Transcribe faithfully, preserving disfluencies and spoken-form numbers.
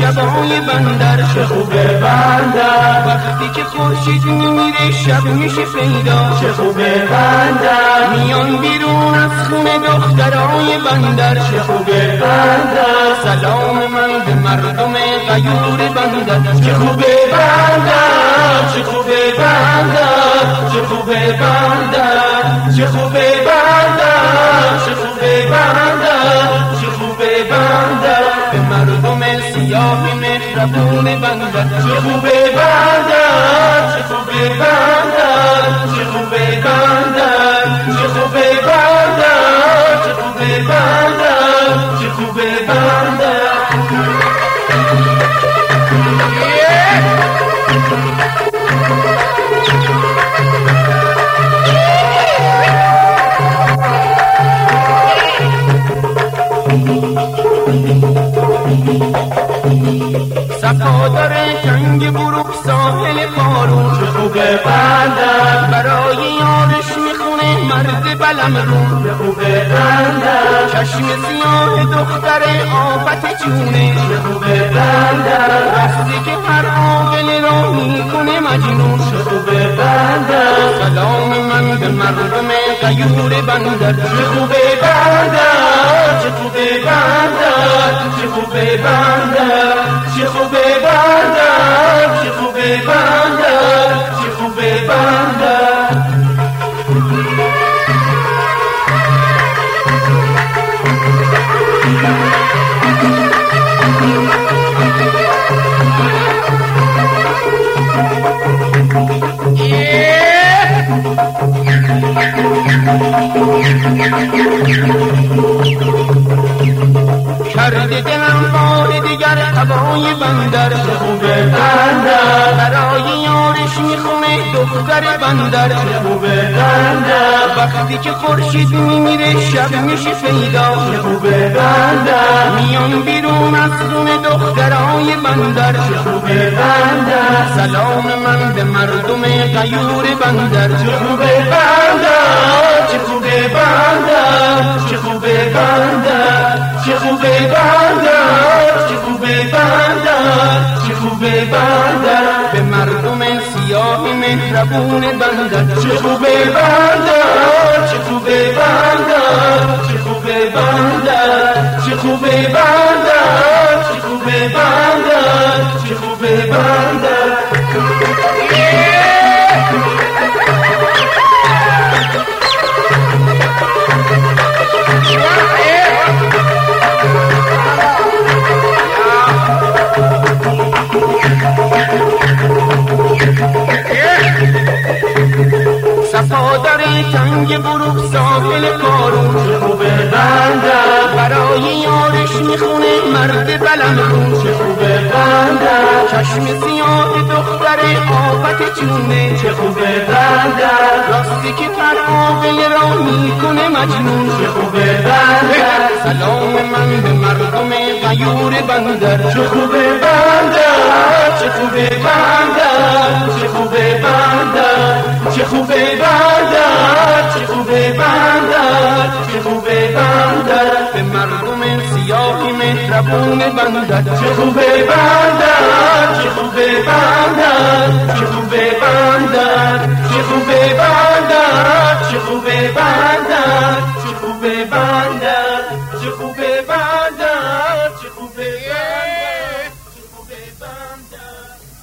شبای بندر، چه خوبه بندر. وقتی که خورشید میمیره شب میشه پیدا، چه خوبه بندر. میان بیرون از خونه دخترای بندر، چه خوبه بندر. سلام من به مردم غیور بندر، چه خوبه بندر، چه خوبه بندر، چه خوبه بندر، چه خوبه بندر، چه خوبه بندر، چه خوبه بندر. به مردم سیاه مهربون بندر، چه خوبه بندر، چه خوبه بندر، چه خوبه بندر، چه خوبه بندر، چه خوبه بندر، چه خوبه بندر. صفا داره تنگ بروک ساحل قارون، چه خوبه بندر. برای یارش میخونه مرد بلم رو، چه خوبه بندر. چشم سیاه دختر آفت جونه، چه خوبه بندر. وقتی که هر عاقل را میکنه مجنون، چه خوبه بندر. سلام من به مردم غیور بندر، چه خوبه بندر، چه خوبه بندر، چه خوبه بندر، چه خوبه بندر، چه خوبه بندر، چه خوبه بندر. کرده دلم بار دیگر هوای بندر، چه خوبه بندر. برای یارش میخونه دختر بندر، چه خوبه بندر. وقتی که خورشید میمیره شب میشه پیدا، چه خوبه بندر. میان بیرون از خونه دخترای بندر، چه خوبه بندر. سلام من به مردم غیور بندر، چه خوبه بندر، چه خوبه بندر، چه خوبه بندر، چه خوبه بندر، چه خوبه بندر، چه خوبه بندر. به مردم سیاه مهربون بندر، چه خوبه بندر، چه خوبه بندر، چه خوبه بندر، چه خوبه بندر، چه خوبه بندر، چه خوبه بندر. صفا داره تنگ بروک ساحل قارون، چه خوبه بندر. برای یارش میخونه مرد بلم رو، چه خوبه بندر. چشم سیاه دختر آفت جونه، چه خوبه بندر. راستی که هر عاقل را میکنه مجنون، چه خوبه بندر. سلام من به مردم غیور بندر، چه خوبه بندر، چه خوبه بندر، چه خوبه بندر، چه خوبه بندر، چه خوبه بندر، چه خوبه بندر. به مردم سیاه مهربون بندر، چه خوبه بندر، چه خوبه بندر، چه خوبه بندر، چه خوبه بندر، چه خوبه بندر، چه خوبه بندر، چه خوبه بندر، چه خوبه بندر، چه خوبه بندر.